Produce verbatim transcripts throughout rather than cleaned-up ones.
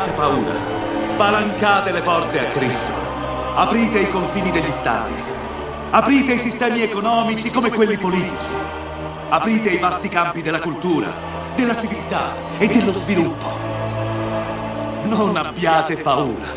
abbiate paura. Spalancate le porte a Cristo. Aprite i confini degli stati. Aprite i sistemi economici come quelli politici. Aprite i vasti campi della cultura, della civiltà e dello sviluppo. Non abbiate paura.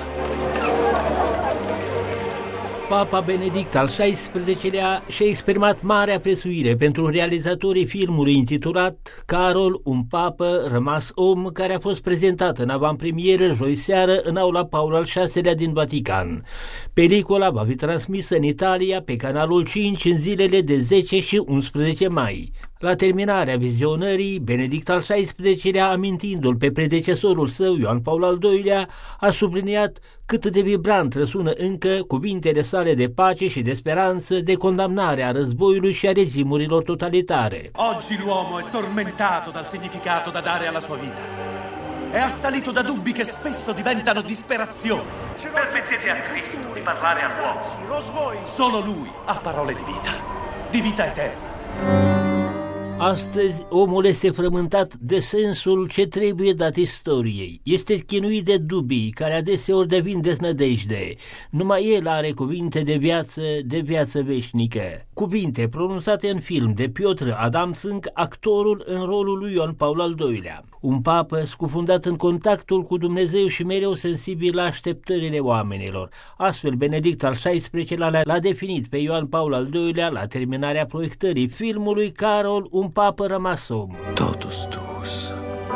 Papa Benedict al șaisprezecelea și-a exprimat marea prețuire pentru realizatorii filmului intitulat Carol, un papă rămas om, care a fost prezentat în avantpremieră joi seară în aula Paul al șaselea din Vatican. Pelicula va fi transmisă în Italia pe canalul cinci în zilele de zece și unsprezece mai. La terminarea vizionării, Benedict al șaisprezecelea, amintindu-l pe predecesorul său, Ioan Paul al doilea, a subliniat cât de vibrant răsună încă cuvintele sale de pace și de speranță, de condamnare a războiului și a regimurilor totalitare. Oggi l'uomo è tormentato dal significato da dare alla sua vita. È assalito da dubbi che spesso diventano disperazione. Permettete a Cristo di parlare all'uomo. Solo Lui ha parole di vita, di vita eterna. Astăzi, omul este frământat de sensul ce trebuie dat istoriei. Este chinuit de dubii, care adeseori devin deznădejde. Numai el are cuvinte de viață, de viață veșnică. Cuvinte pronunțate în film de Piotr Adamczyk, actorul în rolul lui Ioan Paul al doilea. Un papă scufundat în contactul cu Dumnezeu și mereu sensibil la așteptările oamenilor. Astfel, Benedict al șaisprezecelea l-a definit pe Ioan Paul al doilea la terminarea proiectării filmului Carol, un papă rămas om. Totus tuus.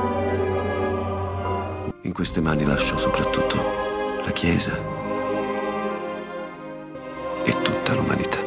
In queste mani lascio soprattutto la Chiesa e tutta l'umanità.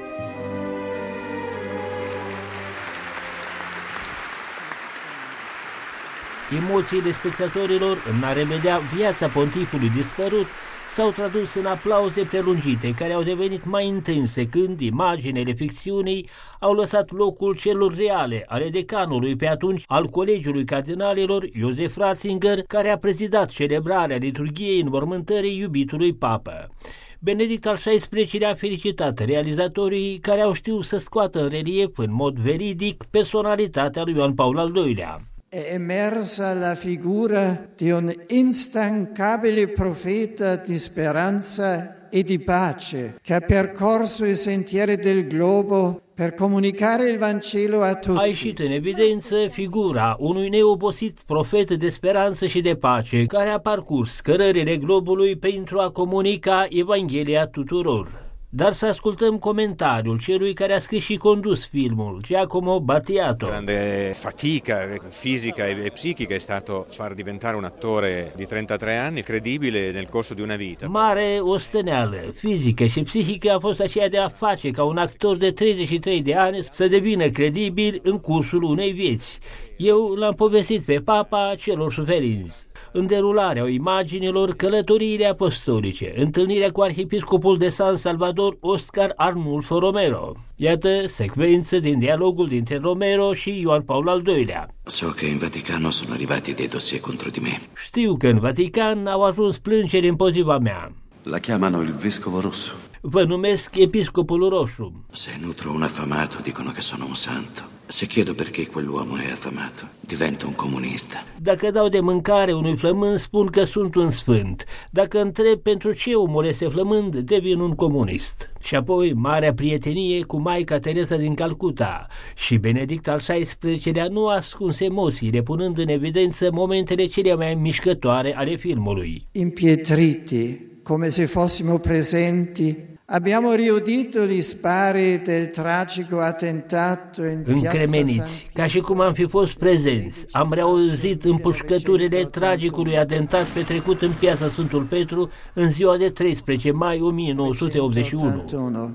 Emoțiile spectatorilor în a remedia viața pontifului dispărut s-au tradus în aplauze prelungite, care au devenit mai intense când imaginele ficțiunii au lăsat locul celor reale ale decanului pe atunci al Colegiului Cardinalilor, Josef Ratzinger, care a prezidat celebrarea liturghiei înmormântării iubitului papă. Benedict al șaisprezecelea a felicitat realizatorii care au știut să scoată în relief în mod veridic personalitatea lui Ioan Paul al doilea. È emersa la figura di un instancabile profeta di speranza e di pace, che ha percorso i sentieri del globo per comunicare il Vangelo a tutti. A ieșit în evidență figura unui neobosit profet de speranță și de pace, care a parcurs cărările globului pentru a comunica Evanghelia tuturor. Dar să ascultăm comentariul celui care a scris și condus filmul, Giacomo Battiato. Grande fatica fisica e psichica è stato far diventare un attore di trentatré anni credibile nel corso di una vita. Mare osteneală fizică și psihică a fost aceea de a face ca un actor de treizeci și trei de ani să devină credibil în cursul unei vieți. Eu l-am povestit pe papa celor suferinți. În derularea imaginilor, călătoriile apostolice, întâlnirea cu arhiepiscopul de San Salvador Oscar Arnulfo Romero. Iată secvență din dialogul dintre Romero și Ioan Paul al doilea. So che in Vaticano sono arrivati dei dossier contro di me. Știu că în Vatican au ajuns plângeri împotriva mea. La chiamano il vescovo rosso. Vă numesc episcopul roșu. Se nutro un affamato dicono che sono un santo. Se chiedo perché quell'uomo è affamato, divento un comunista. Dacă dau de mâncare unui flămând, spun că sunt un sfânt. Dacă întreb pentru ce omul este flămând, devin un comunist. Și apoi marea prietenie cu Maica Teresa din Calcuta. Și Benedict al șaisprezecelea nu a ascuns emoțiile, punând în evidență momentele cele mai mișcătoare ale filmului. Impietriti, come se fossimo presenti, abbiamo riudito gli spari del tragico attentato in piazza Încremeniți, ca și cum am fi fost prezenți, am reauzit împușcăturile tragicului atentat petrecut în piața Sfântul Petru în ziua de treisprezece mai o mie nouă sute optzeci și unu.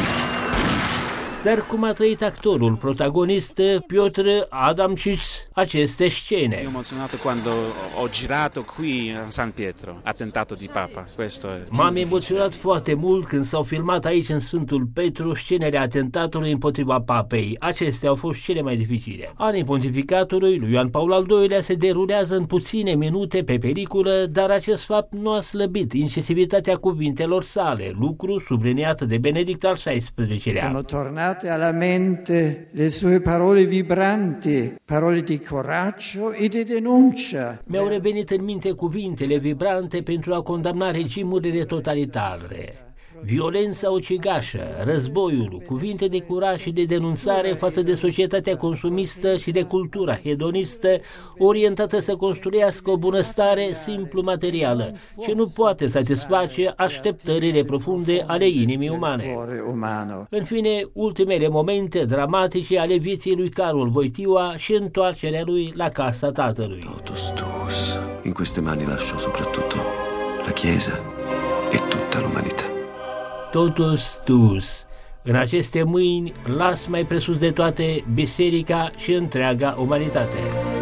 Dar cum a trăit actorul protagonist Piotr Adamczyk aceste scene? Io emozionato quando ho girato qui a San Pietro, attentato di Papa. Questo è. M-am emoționat foarte mult când s-au filmat aici în Sfântul Petru scenele atentatului împotriva papei. Acestea au fost cele mai dificile. Anii pontificatului lui Ioan Paul al doilea se derulează în puține minute pe peliculă, dar acest fapt nu a slăbit incisivitatea cuvintelor sale, lucru subliniat de Benedict al șaisprezecelea. Sono tornato tornate alla mente le sue parole vibranti, parole di coraggio e di denuncia. Mi-au revenit în minte cuvintele vibrante pentru a condamna regimurile totalitare. Violența ucigașă, războiul, cuvinte de curaj și de denunțare față de societatea consumistă și de cultura hedonistă orientată să construiască o bunăstare simplu materială, ce nu poate satisface așteptările profunde ale inimii umane. În fine, ultimele momente dramatice ale vieții lui Carol Wojtyła și întoarcerea lui la casa tatălui. Totus tuus. In queste mani lascio soprattutto la Chiesa e tutta l'umanità. Totus tuus. În aceste mâini las mai presus de toate biserica și întreaga umanitate.